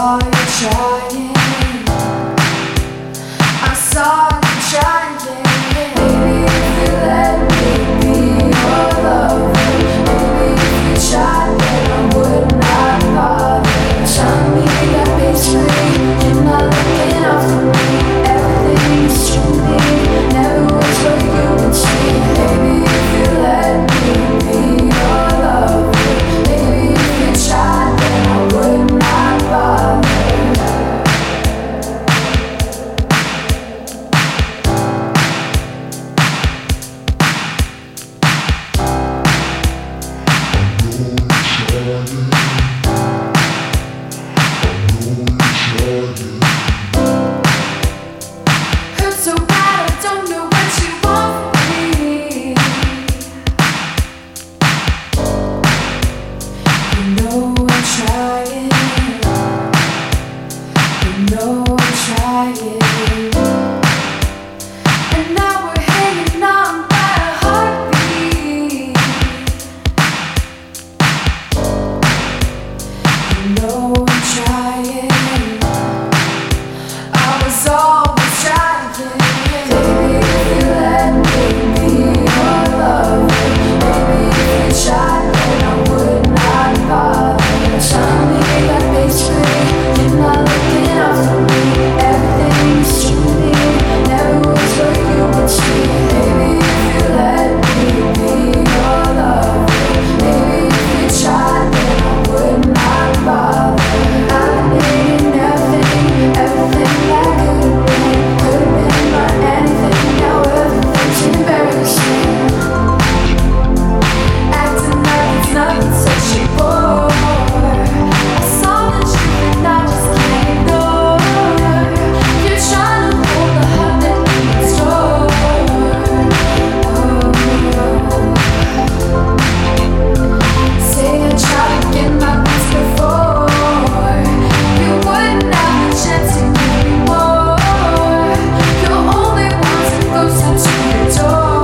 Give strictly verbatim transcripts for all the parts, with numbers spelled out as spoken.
saw you trying. I saw you trying. Maybe if you let me be your lover, maybe if you tried, then I would not bother. Tell me that basically you're not looking out for me. Everything is truly never was what you would see. Maybe if you let me be your lover, maybe if you tried, then I would not bother. Hurts so bad, I don't know what you want from me. You know I'm trying. You know I'm trying. And now we're hanging on by a heartbeat. You know I'm trying. I was always trying. Maybe if you let me be your lover, maybe if you tried, then I would not bother. Tell me that basically you're not looking out for me. Everything's truly never was what you would see. Maybe if you let me be your lover, maybe if you tried, then I would not bother. I've needed everything, everything that could have been, could have been my anything. Now everything's embarrassing. Acting like it's nothing, such a bore. I saw the truth and I just can't ignore. You're trying to hold the heart that you store. Oh. Say I tried to get my best before. You wouldn't have a chance to give me more. You're only wanting closer to your door.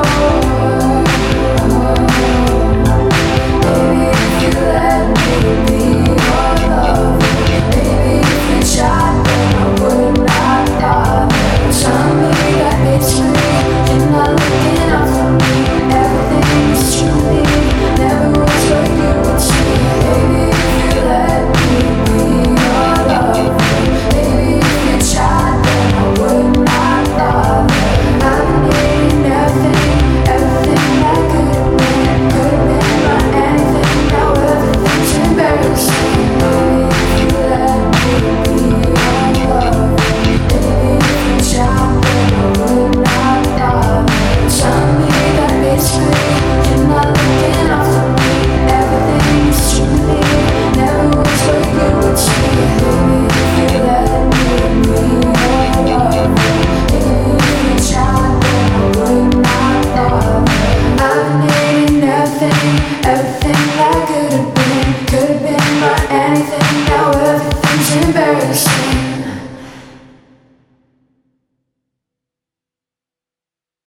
Maybe if you let me be your lover, maybe if you tried, then I would not bother. Tell me that basically you're not looking out for me. Everything is truly never was what you would see. Maybe if you let me be your lover, maybe if you tried, then I would not bother. I've needed everything, everything that could have been, could have been my anything. Now everything's embarrassing. Maybe if you let me be your lover, maybe if you tried, then I would not bother. Tell me that basically you're not looking out for me. Everything's truly never was what you would see. Maybe if you let me be your lover, maybe if you tried, then I would not bother. I've needed everything, everything that could have been, could